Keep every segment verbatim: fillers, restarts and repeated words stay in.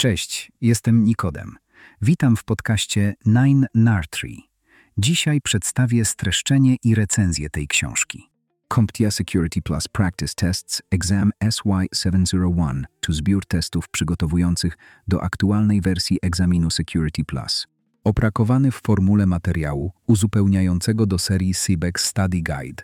Cześć, jestem Nikodem. Witam w podcaście nine Nartry. Dzisiaj przedstawię streszczenie i recenzję tej książki. CompTIA Security Plus Practice Tests Exam S Y siedem zero jeden to zbiór testów przygotowujących do aktualnej wersji egzaminu Security Plus. Oprakowany w formule materiału uzupełniającego do serii C B E X Study Guide.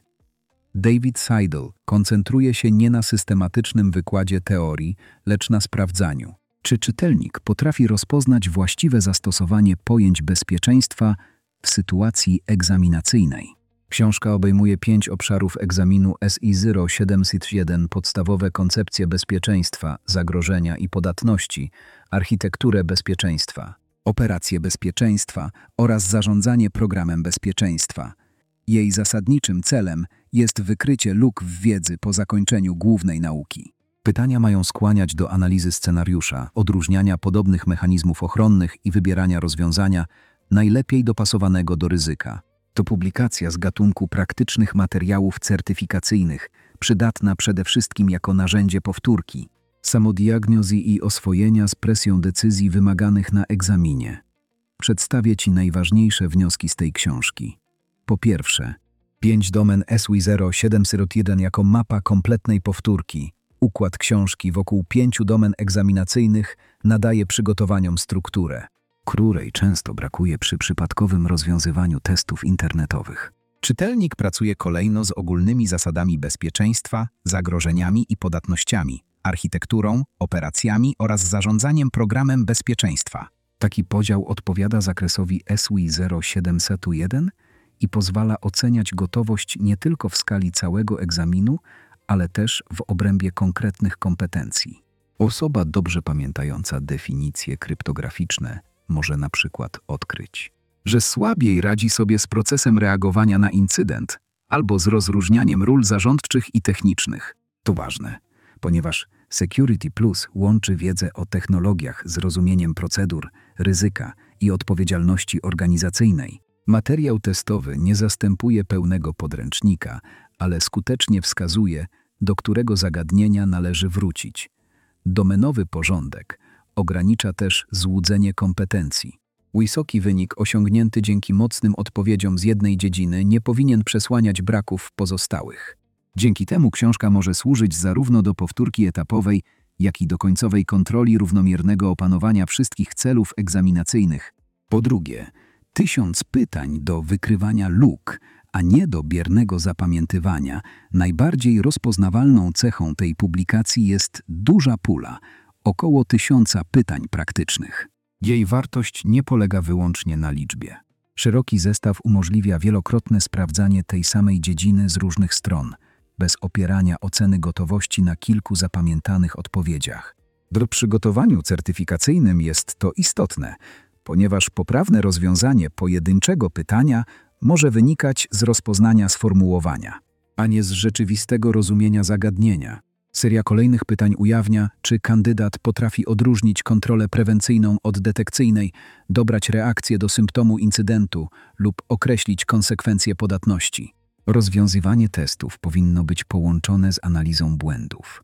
David Seidel koncentruje się nie na systematycznym wykładzie teorii, lecz na sprawdzaniu, czy czytelnik potrafi rozpoznać właściwe zastosowanie pojęć bezpieczeństwa w sytuacji egzaminacyjnej. Książka obejmuje pięć obszarów egzaminu S I zero siedem jeden: podstawowe koncepcje bezpieczeństwa, zagrożenia i podatności, architekturę bezpieczeństwa, operacje bezpieczeństwa oraz zarządzanie programem bezpieczeństwa. Jej zasadniczym celem jest wykrycie luk w wiedzy po zakończeniu głównej nauki. Pytania mają skłaniać do analizy scenariusza, odróżniania podobnych mechanizmów ochronnych i wybierania rozwiązania najlepiej dopasowanego do ryzyka. To publikacja z gatunku praktycznych materiałów certyfikacyjnych, przydatna przede wszystkim jako narzędzie powtórki, samodiagnozy i oswojenia z presją decyzji wymaganych na egzaminie. Przedstawię Ci najważniejsze wnioski z tej książki. Po pierwsze, pięć domen S Y zero siedem zero jeden jako mapa kompletnej powtórki. Układ książki wokół pięciu domen egzaminacyjnych nadaje przygotowaniom strukturę, której często brakuje przy przypadkowym rozwiązywaniu testów internetowych. Czytelnik pracuje kolejno z ogólnymi zasadami bezpieczeństwa, zagrożeniami i podatnościami, architekturą, operacjami oraz zarządzaniem programem bezpieczeństwa. Taki podział odpowiada zakresowi S Y zero siedem zero jeden i pozwala oceniać gotowość nie tylko w skali całego egzaminu, ale też w obrębie konkretnych kompetencji. Osoba dobrze pamiętająca definicje kryptograficzne może na przykład odkryć, że słabiej radzi sobie z procesem reagowania na incydent albo z rozróżnianiem ról zarządczych i technicznych. To ważne, ponieważ Security Plus łączy wiedzę o technologiach z rozumieniem procedur, ryzyka i odpowiedzialności organizacyjnej. Materiał testowy nie zastępuje pełnego podręcznika, ale skutecznie wskazuje, do którego zagadnienia należy wrócić. Domenowy porządek ogranicza też złudzenie kompetencji. Wysoki wynik osiągnięty dzięki mocnym odpowiedziom z jednej dziedziny nie powinien przesłaniać braków w pozostałych. Dzięki temu książka może służyć zarówno do powtórki etapowej, jak i do końcowej kontroli równomiernego opanowania wszystkich celów egzaminacyjnych. Po drugie, tysiąc pytań do wykrywania luk, a nie do biernego zapamiętywania. Najbardziej rozpoznawalną cechą tej publikacji jest duża pula, około tysiąca pytań praktycznych. Jej wartość nie polega wyłącznie na liczbie. Szeroki zestaw umożliwia wielokrotne sprawdzanie tej samej dziedziny z różnych stron, bez opierania oceny gotowości na kilku zapamiętanych odpowiedziach. W przygotowaniu certyfikacyjnym jest to istotne, ponieważ poprawne rozwiązanie pojedynczego pytania może wynikać z rozpoznania sformułowania, a nie z rzeczywistego rozumienia zagadnienia. Seria kolejnych pytań ujawnia, czy kandydat potrafi odróżnić kontrolę prewencyjną od detekcyjnej, dobrać reakcję do symptomu incydentu lub określić konsekwencje podatności. Rozwiązywanie testów powinno być połączone z analizą błędów.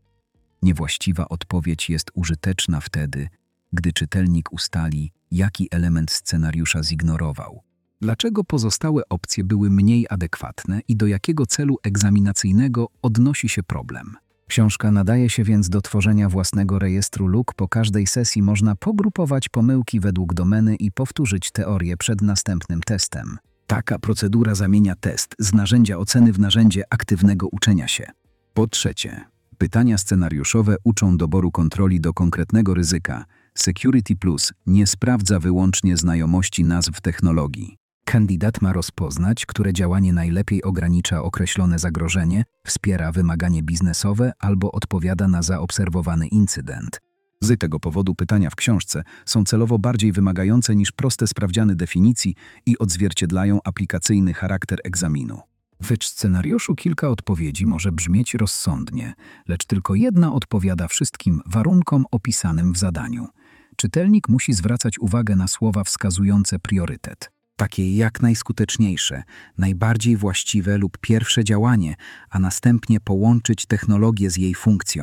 Niewłaściwa odpowiedź jest użyteczna wtedy, gdy czytelnik ustali, jaki element scenariusza zignorował, dlaczego pozostałe opcje były mniej adekwatne i do jakiego celu egzaminacyjnego odnosi się problem. Książka nadaje się więc do tworzenia własnego rejestru luk. Po każdej sesji można pogrupować pomyłki według domeny i powtórzyć teorię przed następnym testem. Taka procedura zamienia test z narzędzia oceny w narzędzie aktywnego uczenia się. Po trzecie, pytania scenariuszowe uczą doboru kontroli do konkretnego ryzyka. Security Plus nie sprawdza wyłącznie znajomości nazw technologii. Kandydat ma rozpoznać, które działanie najlepiej ogranicza określone zagrożenie, wspiera wymaganie biznesowe albo odpowiada na zaobserwowany incydent. Z tego powodu pytania w książce są celowo bardziej wymagające niż proste sprawdziany definicji i odzwierciedlają aplikacyjny charakter egzaminu. W scenariuszu kilka odpowiedzi może brzmieć rozsądnie, lecz tylko jedna odpowiada wszystkim warunkom opisanym w zadaniu. Czytelnik musi zwracać uwagę na słowa wskazujące priorytet, takie jak najskuteczniejsze, najbardziej właściwe lub pierwsze działanie, a następnie połączyć technologię z jej funkcją.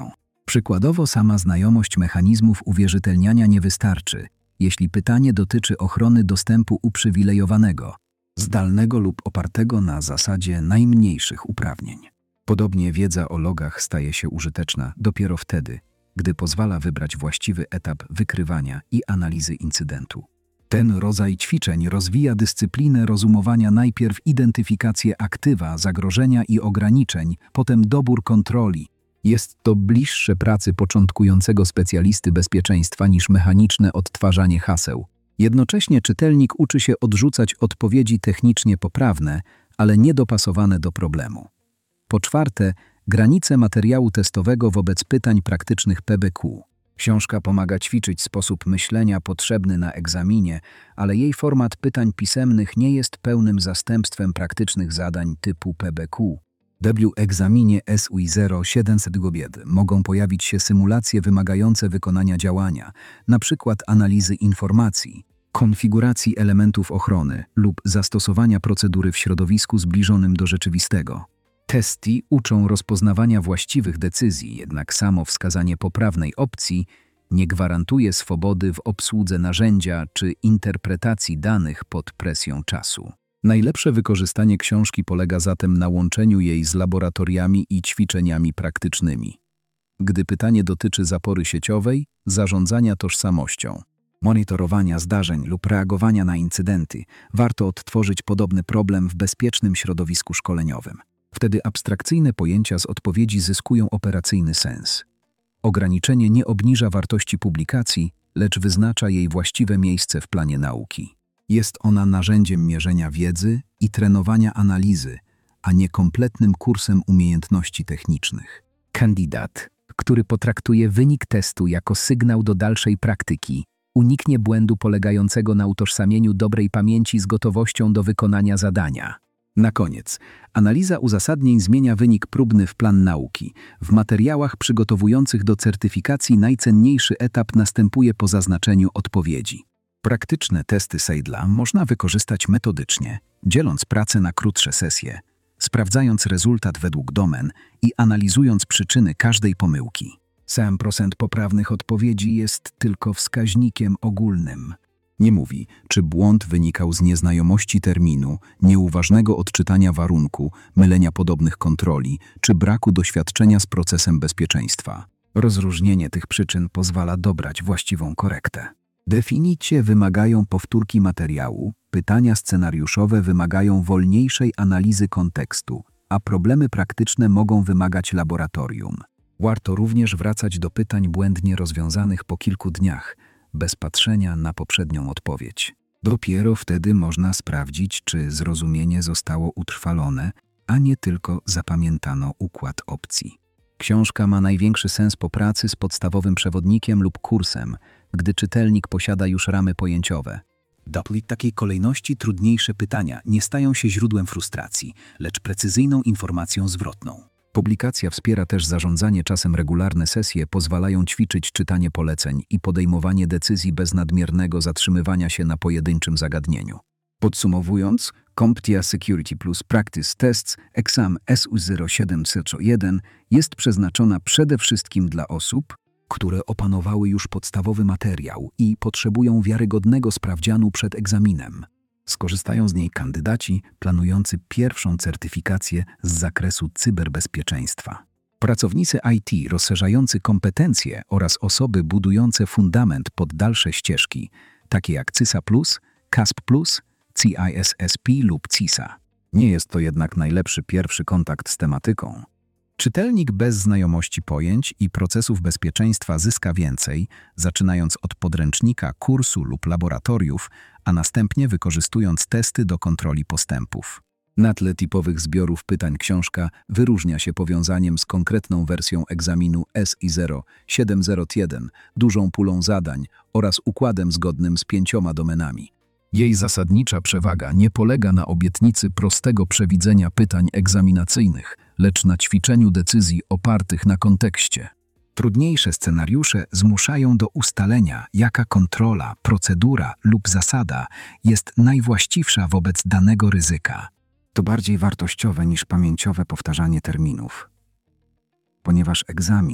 Przykładowo sama znajomość mechanizmów uwierzytelniania nie wystarczy, jeśli pytanie dotyczy ochrony dostępu uprzywilejowanego, zdalnego lub opartego na zasadzie najmniejszych uprawnień. Podobnie wiedza o logach staje się użyteczna dopiero wtedy, gdy pozwala wybrać właściwy etap wykrywania i analizy incydentu. Ten rodzaj ćwiczeń rozwija dyscyplinę rozumowania, najpierw identyfikację aktywa, zagrożenia i ograniczeń, potem dobór kontroli. Jest to bliższe pracy początkującego specjalisty bezpieczeństwa niż mechaniczne odtwarzanie haseł. Jednocześnie czytelnik uczy się odrzucać odpowiedzi technicznie poprawne, ale niedopasowane do problemu. Po czwarte, granice materiału testowego wobec pytań praktycznych P B Q. Książka pomaga ćwiczyć sposób myślenia potrzebny na egzaminie, ale jej format pytań pisemnych nie jest pełnym zastępstwem praktycznych zadań typu P B Q. W egzaminie S U I zero siedemset gobied mogą pojawić się symulacje wymagające wykonania działania, np. analizy informacji, konfiguracji elementów ochrony lub zastosowania procedury w środowisku zbliżonym do rzeczywistego. Testy uczą rozpoznawania właściwych decyzji, jednak samo wskazanie poprawnej opcji nie gwarantuje swobody w obsłudze narzędzia czy interpretacji danych pod presją czasu. Najlepsze wykorzystanie książki polega zatem na łączeniu jej z laboratoriami i ćwiczeniami praktycznymi. Gdy pytanie dotyczy zapory sieciowej, zarządzania tożsamością, monitorowania zdarzeń lub reagowania na incydenty, warto odtworzyć podobny problem w bezpiecznym środowisku szkoleniowym. Wtedy abstrakcyjne pojęcia z odpowiedzi zyskują operacyjny sens. Ograniczenie nie obniża wartości publikacji, lecz wyznacza jej właściwe miejsce w planie nauki. Jest ona narzędziem mierzenia wiedzy i trenowania analizy, a nie kompletnym kursem umiejętności technicznych. Kandydat, który potraktuje wynik testu jako sygnał do dalszej praktyki, uniknie błędu polegającego na utożsamieniu dobrej pamięci z gotowością do wykonania zadania. Na koniec, analiza uzasadnień zmienia wynik próbny w plan nauki. W materiałach przygotowujących do certyfikacji najcenniejszy etap następuje po zaznaczeniu odpowiedzi. Praktyczne testy Seidla można wykorzystać metodycznie, dzieląc pracę na krótsze sesje, sprawdzając rezultat według domen i analizując przyczyny każdej pomyłki. Sam procent poprawnych odpowiedzi jest tylko wskaźnikiem ogólnym. Nie mówi, czy błąd wynikał z nieznajomości terminu, nieuważnego odczytania warunku, mylenia podobnych kontroli, czy braku doświadczenia z procesem bezpieczeństwa. Rozróżnienie tych przyczyn pozwala dobrać właściwą korektę. Definicje wymagają powtórki materiału, pytania scenariuszowe wymagają wolniejszej analizy kontekstu, a problemy praktyczne mogą wymagać laboratorium. Warto również wracać do pytań błędnie rozwiązanych po kilku dniach, bez patrzenia na poprzednią odpowiedź. Dopiero wtedy można sprawdzić, czy zrozumienie zostało utrwalone, a nie tylko zapamiętano układ opcji. Książka ma największy sens po pracy z podstawowym przewodnikiem lub kursem, gdy czytelnik posiada już ramy pojęciowe. W takiej kolejności trudniejsze pytania nie stają się źródłem frustracji, lecz precyzyjną informacją zwrotną. Publikacja wspiera też zarządzanie czasem. Regularne sesje pozwalają ćwiczyć czytanie poleceń i podejmowanie decyzji bez nadmiernego zatrzymywania się na pojedynczym zagadnieniu. Podsumowując, CompTIA Security Plus Practice Tests Exam S U zero siedemset jeden jest przeznaczona przede wszystkim dla osób, które opanowały już podstawowy materiał i potrzebują wiarygodnego sprawdzianu przed egzaminem. Skorzystają z niej kandydaci planujący pierwszą certyfikację z zakresu cyberbezpieczeństwa, pracownicy I T rozszerzający kompetencje oraz osoby budujące fundament pod dalsze ścieżki, takie jak CISA plus, C A S P plus, C I S S P lub CISA. Nie jest to jednak najlepszy pierwszy kontakt z tematyką. Czytelnik bez znajomości pojęć i procesów bezpieczeństwa zyska więcej, zaczynając od podręcznika, kursu lub laboratoriów, a następnie wykorzystując testy do kontroli postępów. Na tle typowych zbiorów pytań książka wyróżnia się powiązaniem z konkretną wersją egzaminu S I zero siedemset jeden, dużą pulą zadań oraz układem zgodnym z pięcioma domenami. Jej zasadnicza przewaga nie polega na obietnicy prostego przewidzenia pytań egzaminacyjnych, lecz na ćwiczeniu decyzji opartych na kontekście. Trudniejsze scenariusze zmuszają do ustalenia, jaka kontrola, procedura lub zasada jest najwłaściwsza wobec danego ryzyka. To bardziej wartościowe niż pamięciowe powtarzanie terminów. Ponieważ egzamin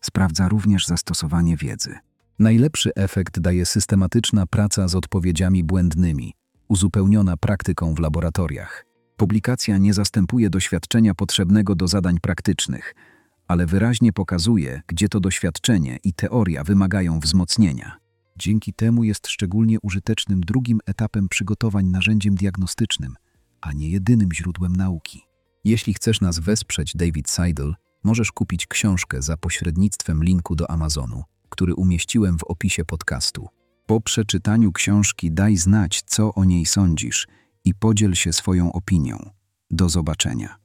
Sprawdza również zastosowanie wiedzy. Najlepszy efekt daje systematyczna praca z odpowiedziami błędnymi, uzupełniona praktyką w laboratoriach. Publikacja nie zastępuje doświadczenia potrzebnego do zadań praktycznych, ale wyraźnie pokazuje, gdzie to doświadczenie i teoria wymagają wzmocnienia. Dzięki temu jest szczególnie użytecznym drugim etapem przygotowań narzędziem diagnostycznym, a nie jedynym źródłem nauki. Jeśli chcesz nas wesprzeć, David Seidel, możesz kupić książkę za pośrednictwem linku do Amazonu, który umieściłem w opisie podcastu. Po przeczytaniu książki daj znać, co o niej sądzisz i podziel się swoją opinią. Do zobaczenia.